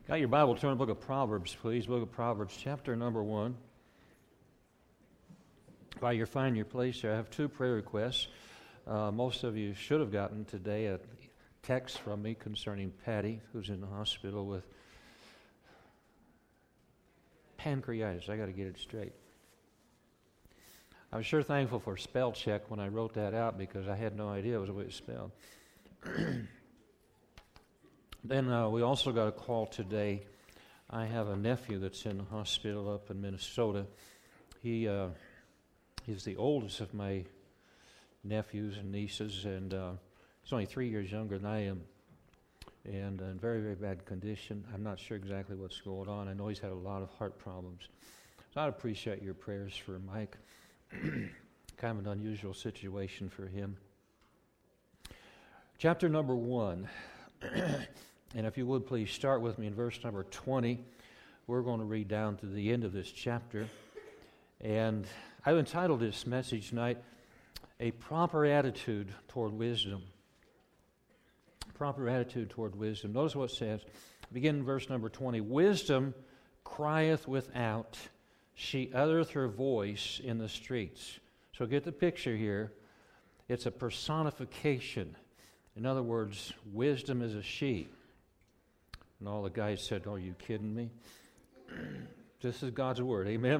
Got your Bible, turn to the book of Proverbs, please. Book of Proverbs, chapter number 1. While you're finding your place here, I have two prayer requests. Most of you should have gotten today a text from me concerning Patty, who's in the hospital with pancreatitis. I got to get it straight. I was sure thankful for spell check when I wrote that out because I had no idea it was the way it's spelled. Then we also got a call today. I have a nephew that's in the hospital up in Minnesota. He is the oldest of my nephews and nieces, and he's only 3 years younger than I am, and in very, very bad condition. I'm not sure exactly what's going on. I know he's had a lot of heart problems. So I'd appreciate your prayers for Mike. Kind of an unusual situation for him. Chapter number 1. And if you would please start with me in verse number 20. We're going to read down to the end of this chapter. And I've entitled this message tonight, A Proper Attitude Toward Wisdom. Proper attitude toward wisdom. Notice what it says. Begin in verse number 20. Wisdom crieth without, she uttereth her voice in the streets. So get the picture here. It's a personification. In other words, wisdom is a she. And all the guys said, "Oh, are you kidding me?" This is God's word, amen?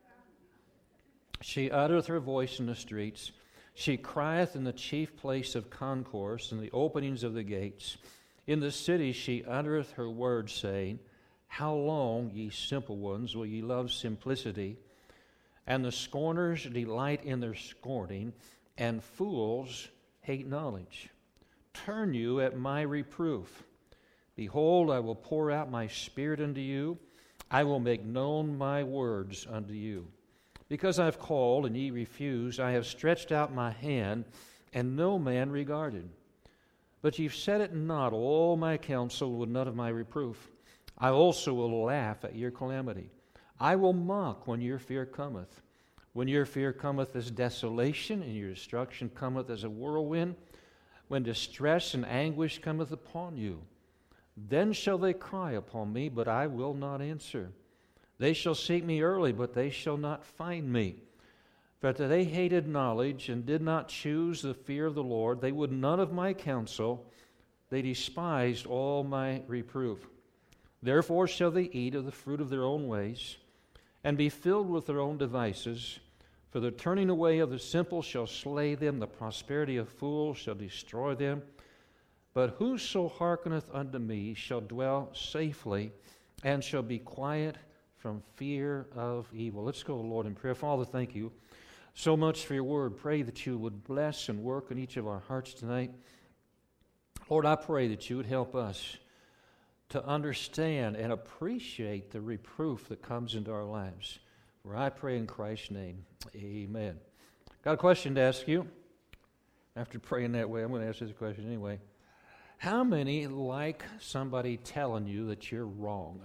She uttereth her voice in the streets. She crieth in the chief place of concourse, in the openings of the gates. In the city she uttereth her words, saying, How long, ye simple ones, will ye love simplicity? And the scorners delight in their scorning, and fools hate knowledge. Turn you at my reproof. Behold, I will pour out my spirit unto you. I will make known my words unto you. Because I have called, and ye refused, I have stretched out my hand, and no man regarded. But ye set at naught all my counsel with none of my reproof. I also will laugh at your calamity. I will mock when your fear cometh. When your fear cometh as desolation, and your destruction cometh as a whirlwind, when distress and anguish cometh upon you, then shall they cry upon me, but I will not answer. They shall seek me early, but they shall not find me. For that they hated knowledge and did not choose the fear of the Lord, they would none of my counsel, they despised all my reproof. Therefore shall they eat of the fruit of their own ways, and be filled with their own devices. For the turning away of the simple shall slay them, the prosperity of fools shall destroy them. But whoso hearkeneth unto me shall dwell safely, and shall be quiet from fear of evil. Let's go to the Lord in prayer. Father, thank you so much for your word. Pray that you would bless and work in each of our hearts tonight. Lord, I pray that you would help us to understand and appreciate the reproof that comes into our lives. For I pray in Christ's name, amen. Got a question to ask you. After praying that way, I'm going to ask this question anyway. How many like somebody telling you that you're wrong?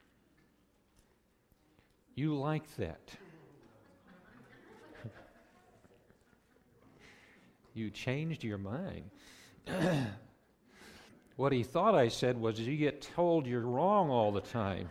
You like that. You changed your mind. What he thought I said was, you get told you're wrong all the time.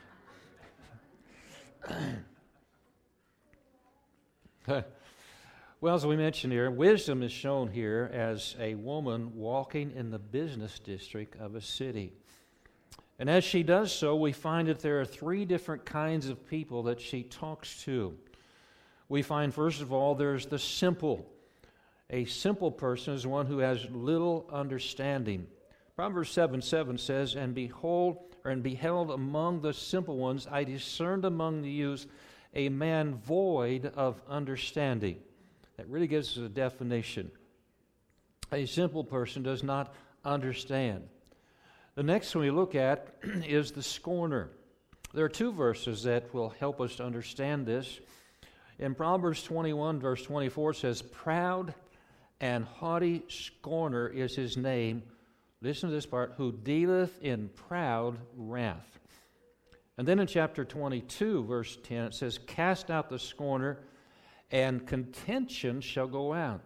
Well, as we mentioned here, wisdom is shown here as a woman walking in the business district of a city. And as she does so, we find that there are three different kinds of people that she talks to. We find, first of all, there's the simple. A simple person is one who has little understanding. Proverbs 7:7 says, And beheld among the simple ones, I discerned among the youths a man void of understanding. That really gives us a definition. A simple person does not understand. The next one we look at is the scorner. There are two verses that will help us to understand this. In Proverbs 21, verse 24, it says, Proud and haughty scorner is his name. Listen to this part, who dealeth in proud wrath. And then in chapter 22, verse 10, it says, Cast out the scorner, and contention shall go out.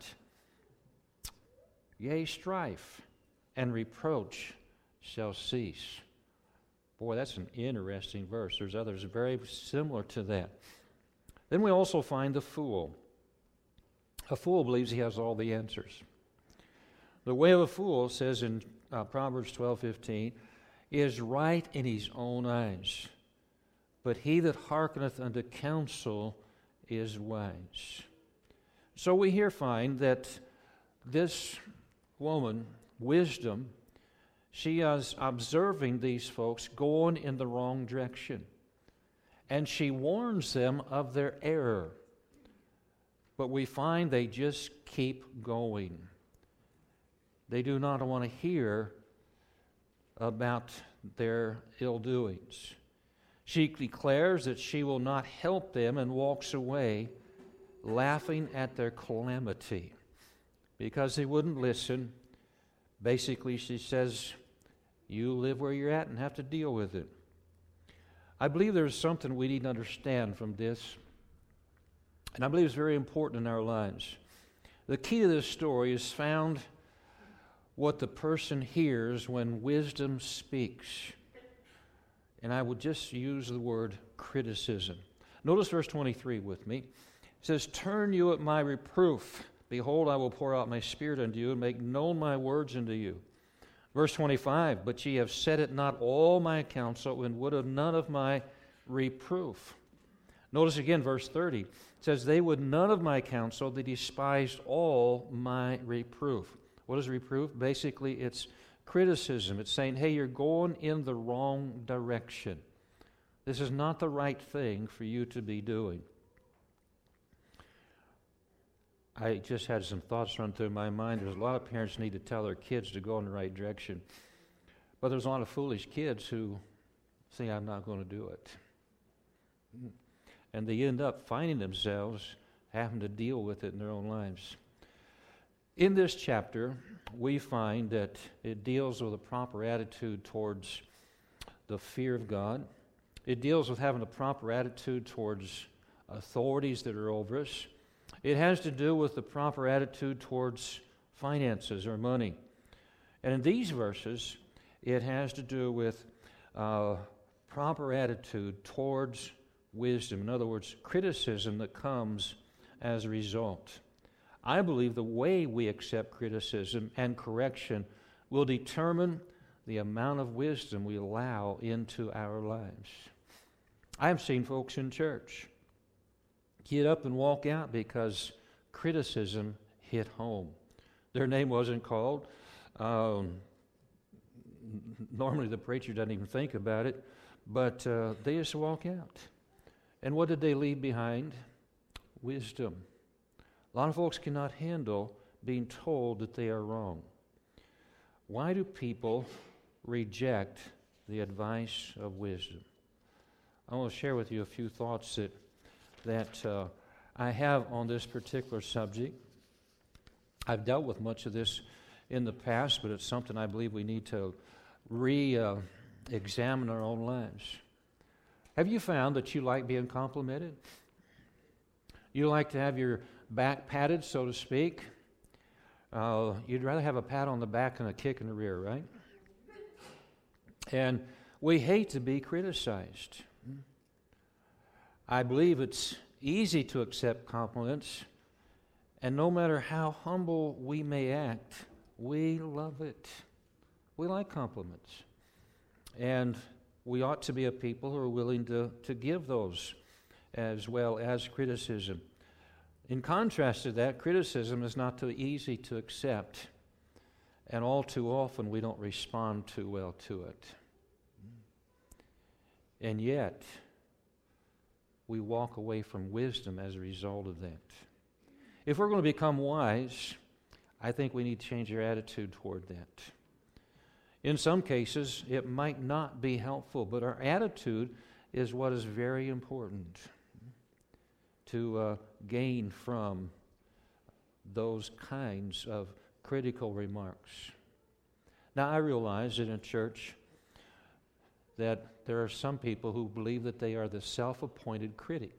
Yea, strife and reproach shall cease. Boy, that's an interesting verse. There's others very similar to that. Then we also find the fool. A fool believes he has all the answers. The way of a fool, says in Proverbs 12:15, is right in his own eyes, but he that hearkeneth unto counsel is wise. So we here find that this woman, wisdom, she is observing these folks going in the wrong direction, and she warns them of their error. But we find they just keep going. They do not want to hear about their ill doings. She declares that she will not help them and walks away laughing at their calamity because they wouldn't listen. Basically, she says, you live where you're at and have to deal with it. I believe there's something we need to understand from this, and I believe it's very important in our lives. The key to this story is found what the person hears when wisdom speaks. And I would just use the word criticism. Notice verse 23 with me. It says, turn you at my reproof. Behold, I will pour out my spirit unto you and make known my words unto you. Verse 25, but ye have set it not all my counsel and would have none of my reproof. Notice again verse 30. It says, they would none of my counsel, they despised all my reproof. What is reproof? Basically, it's criticism. It's saying, hey, you're going in the wrong direction. This is not the right thing for you to be doing. I just had some thoughts run through my mind. There's a lot of parents need to tell their kids to go in the right direction. But there's a lot of foolish kids who say, I'm not going to do it. And they end up finding themselves having to deal with it in their own lives. In this chapter, we find that it deals with a proper attitude towards the fear of God. It deals with having a proper attitude towards authorities that are over us. It has to do with the proper attitude towards finances or money. And in these verses, it has to do with proper attitude towards wisdom. In other words, criticism that comes as a result. I believe the way we accept criticism and correction will determine the amount of wisdom we allow into our lives. I've seen folks in church get up and walk out because criticism hit home. Their name wasn't called. Normally the preacher doesn't even think about it, but they just walk out. And what did they leave behind? Wisdom. A lot of folks cannot handle being told that they are wrong. Why do people reject the advice of wisdom? I want to share with you a few thoughts that I have on this particular subject. I've dealt with much of this in the past, but it's something I believe we need to re-examine our own lives. Have you found that you like being complimented? You like to have your back patted, so to speak. You'd rather have a pat on the back than a kick in the rear, right? And we hate to be criticized. I believe it's easy to accept compliments, and no matter how humble we may act, we love it. We like compliments. And we ought to be a people who are willing to give those as well as criticism. In contrast to that, criticism is not too easy to accept, and all too often we don't respond too well to it. And yet, we walk away from wisdom as a result of that. If we're going to become wise, I think we need to change our attitude toward that. In some cases, it might not be helpful, but our attitude is what is very important to gain from those kinds of critical remarks. Now, I realize that in church that there are some people who believe that they are the self-appointed critic.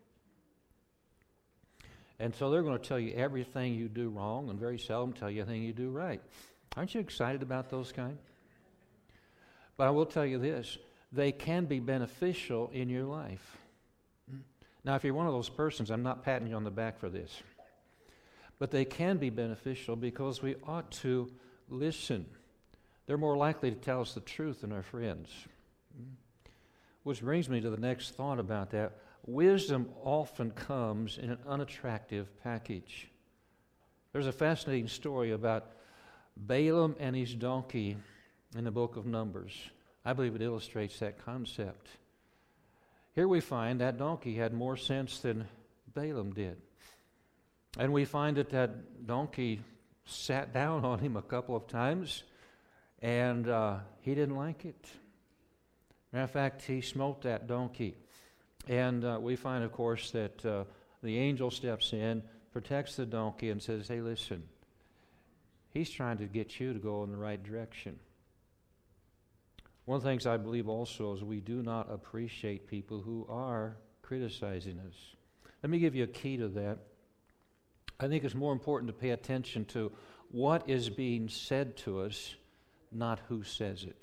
And so they're going to tell you everything you do wrong and very seldom tell you anything you do right. Aren't you excited about those kind? But I will tell you this, they can be beneficial in your life. Now, if you're one of those persons, I'm not patting you on the back for this, but they can be beneficial because we ought to listen. They're more likely to tell us the truth than our friends. Which brings me to the next thought about that. Wisdom often comes in an unattractive package. There's a fascinating story about Balaam and his donkey in the book of Numbers. I believe it illustrates that concept. Here we find that donkey had more sense than Balaam did. And we find that that donkey sat down on him a couple of times, and he didn't like it. Matter of fact, he smote that donkey. And we find, of course, that the angel steps in, protects the donkey, and says, hey, listen, he's trying to get you to go in the right direction. One of the things I believe also is we do not appreciate people who are criticizing us. Let me give you a key to that. I think it's more important to pay attention to what is being said to us, not who says it.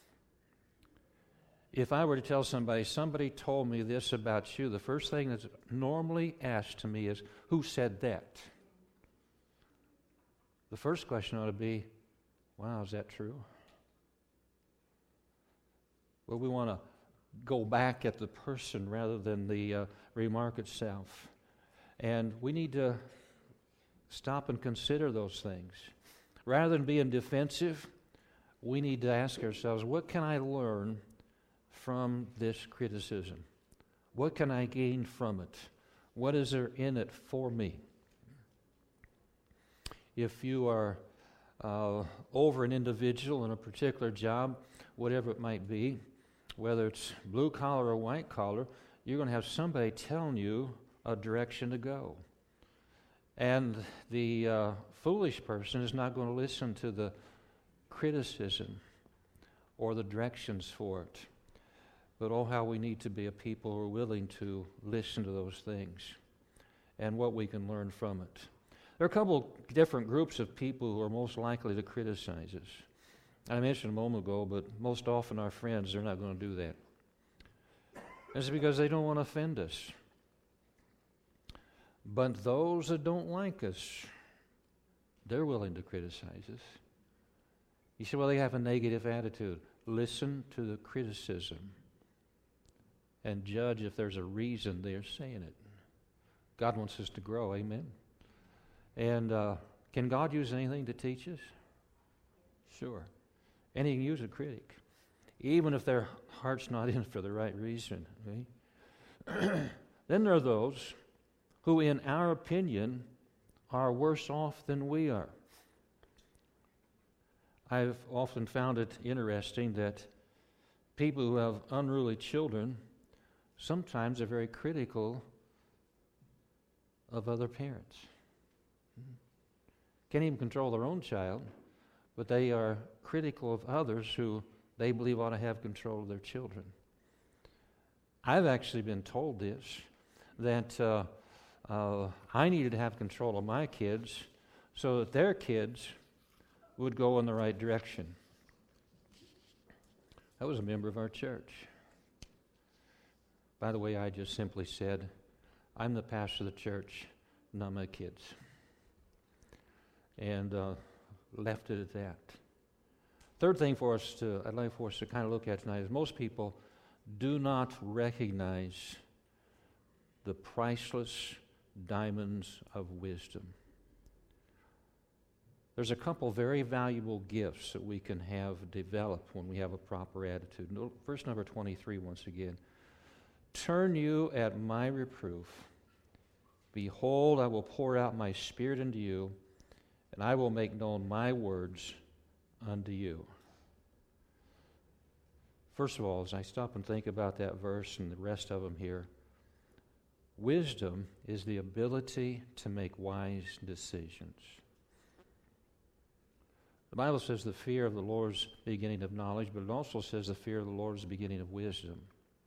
If I were to tell somebody told me this about you, the first thing that's normally asked to me is, who said that? The first question ought to be, wow, is that true? Well, we want to go back at the person rather than the remark itself. And we need to stop and consider those things. Rather than being defensive, we need to ask ourselves, what can I learn from this criticism? What can I gain from it? What is there in it for me? If you are over an individual in a particular job, whatever it might be, whether it's blue collar or white collar, you're going to have somebody telling you a direction to go. And the foolish person is not going to listen to the criticism or the directions for it. But oh, how we need to be a people who are willing to listen to those things and what we can learn from it. There are a couple different groups of people who are most likely to criticize us. I mentioned a moment ago, but most often our friends, they're not going to do that. It's because they don't want to offend us. But those that don't like us, they're willing to criticize us. You say, well, they have a negative attitude. Listen to the criticism and judge if there's a reason they're saying it. God wants us to grow, amen? And can God use anything to teach us? Sure. And He can use a critic, even if their heart's not in it for the right reason. Okay? Then there are those who, in our opinion, are worse off than we are. I've often found it interesting that people who have unruly children sometimes are very critical of other parents. Can't even control their own child, but they are critical of others who they believe ought to have control of their children. I've actually been told this, that I needed to have control of my kids so that their kids would go in the right direction. That was a member of our church. By the way, I just simply said, I'm the pastor of the church, not my kids. And left it at that. Third thing I'd like for us to kind of look at tonight is most people do not recognize the priceless diamonds of wisdom. There's a couple very valuable gifts that we can have developed when we have a proper attitude. Verse number 23 once again. Turn you at my reproof. Behold, I will pour out my spirit into you, and I will make known my words unto you. First of all, as I stop and think about that verse and the rest of them here, wisdom is the ability to make wise decisions. The Bible says the fear of the Lord is the beginning of knowledge, but it also says the fear of the Lord is the beginning of wisdom.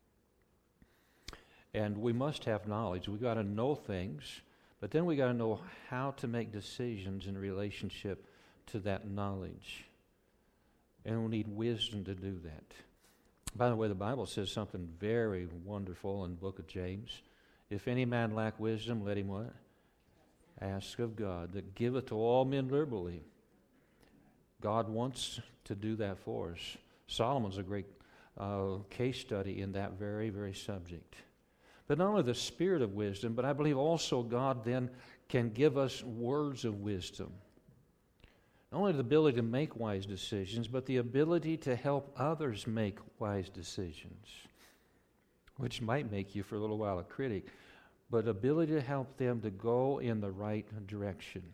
And we must have knowledge. We've got to know things, but then we got to know how to make decisions in relationship to that knowledge. And we need wisdom to do that. By the way, the Bible says something very wonderful in the book of James. If any man lack wisdom, let him what? Ask of God, that giveth to all men liberally. God wants to do that for us. Solomon's a great case study in that very, very subject. But not only the spirit of wisdom, but I believe also God then can give us words of wisdom. Not only the ability to make wise decisions, but the ability to help others make wise decisions, which might make you for a little while a critic, but ability to help them to go in the right direction.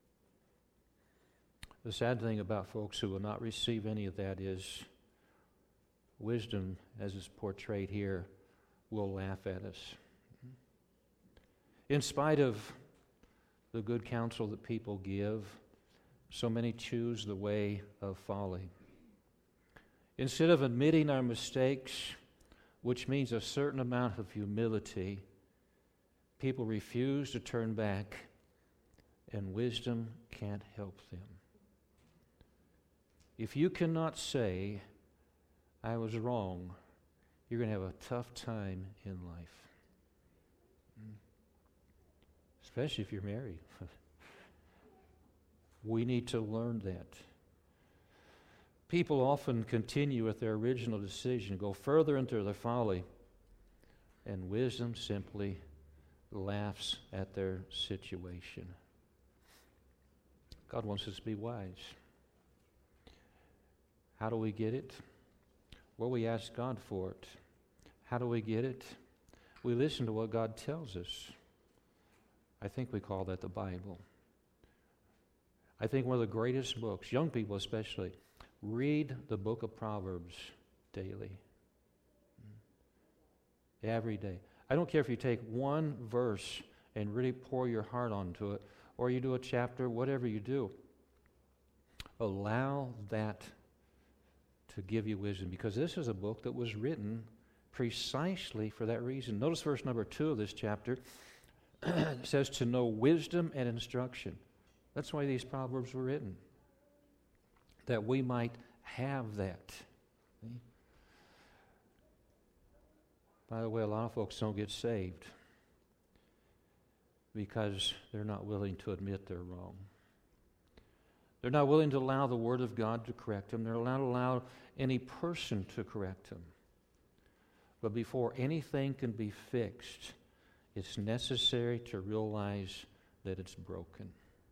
The sad thing about folks who will not receive any of that is wisdom, as is portrayed here, will laugh at us. In spite of the good counsel that people give, so many choose the way of folly. Instead of admitting our mistakes, which means a certain amount of humility, people refuse to turn back, and wisdom can't help them. If you cannot say, I was wrong, you're going to have a tough time in life. Especially if you're married. We need to learn that. People often continue with their original decision, go further into their folly, and wisdom simply laughs at their situation. God wants us to be wise. How do we get it? Well, we ask God for it. How do we get it? We listen to what God tells us. I think we call that the Bible. I think one of the greatest books, young people especially, read the book of Proverbs daily. Every day. I don't care if you take one verse and really pour your heart onto it, or you do a chapter, whatever you do. Allow that to give you wisdom, because this is a book that was written precisely for that reason. Notice verse number 2 of this chapter. It says to know wisdom and instruction. That's why these Proverbs were written, that we might have that. By the way, a lot of folks don't get saved because they're not willing to admit they're wrong. They're not willing to allow the Word of God to correct them. They're not allowed any person to correct them. But before anything can be fixed, it's necessary to realize that it's broken.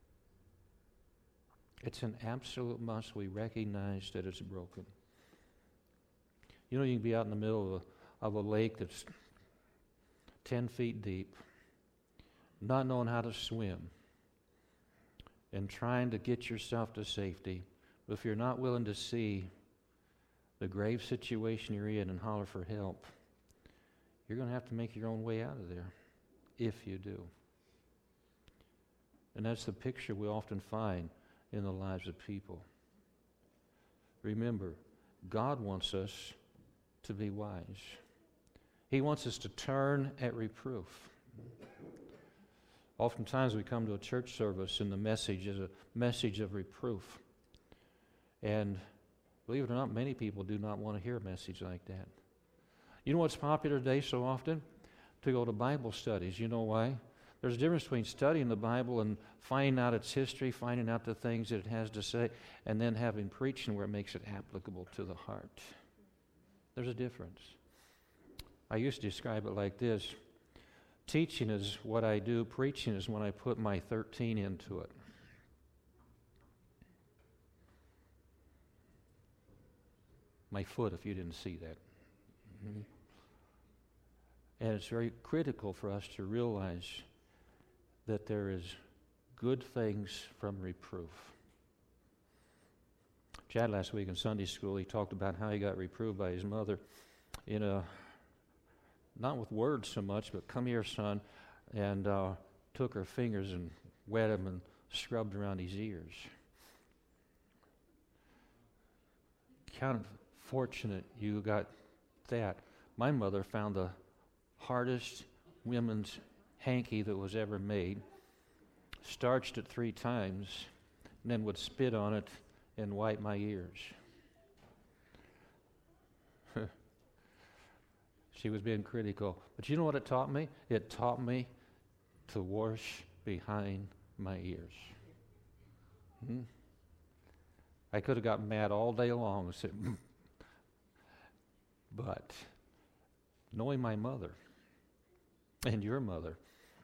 It's an absolute must. We recognize that it's broken. You know, you can be out in the middle of a lake that's 10 feet deep, not knowing how to swim, and trying to get yourself to safety. But if you're not willing to see the grave situation you're in and holler for help, you're going to have to make your own way out of there, if you do. And that's the picture we often find in the lives of people. Remember, God wants us to be wise. He wants us to turn at reproof. Oftentimes we come to a church service and the message is a message of reproof. And believe it or not, many people do not want to hear a message like that. You know what's popular today so often? To go to Bible studies. You know why? There's a difference between studying the Bible and finding out its history, finding out the things that it has to say, and then having preaching where it makes it applicable to the heart. There's a difference. I used to describe it like this. Teaching is what I do. Preaching is when I put my 13 into it. My foot, if you didn't see that. Mm-hmm. And it's very critical for us to realize that there is good things from reproof. Chad last week in Sunday school, he talked about how he got reproved by his mother in a, not with words so much, but come here, son, and took her fingers and wet them and scrubbed around his ears. Kind of fortunate you got that. My mother found the hardest women's hanky that was ever made, starched it 3 times, and then would spit on it and wipe my ears. She was being critical. But you know what it taught me? It taught me to wash behind my ears. I could have got mad all day long and said, but knowing my mother and your mother,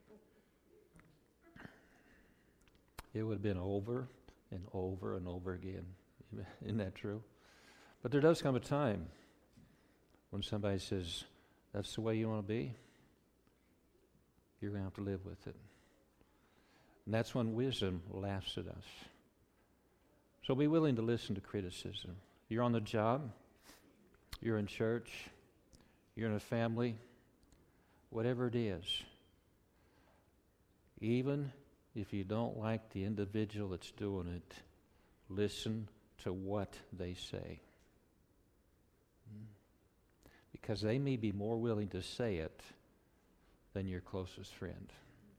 it would have been over and over and over again. Isn't that true? But there does come a time when somebody says, that's the way you want to be, you're going to have to live with it. And that's when wisdom laughs at us. So be willing to listen to criticism. You're on the job, you're in church, you're in a family, whatever it is. Even if you don't like the individual that's doing it, listen to what they say. Because they may be more willing to say it than your closest friend.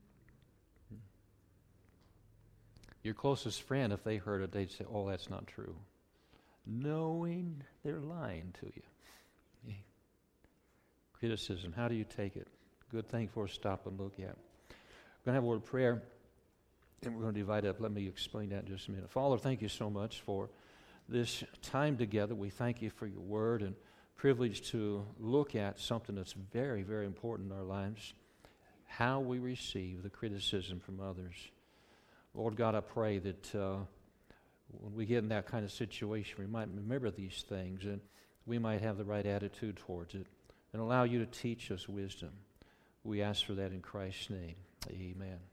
Your closest friend, if they heard it, they'd say, oh, that's not true. Knowing they're lying to you. Criticism, how do you take it? Good thing for us to stop and look at. We're going to have a word of prayer, and we're going to divide up. Let me explain that in just a minute. Father, thank you so much for this time together. We thank you for your word and privilege to look at something that's very, very important in our lives, how we receive the criticism from others. Lord God, I pray that when we get in that kind of situation, we might remember these things and we might have the right attitude towards it and allow you to teach us wisdom. We ask for that in Christ's name. Amen.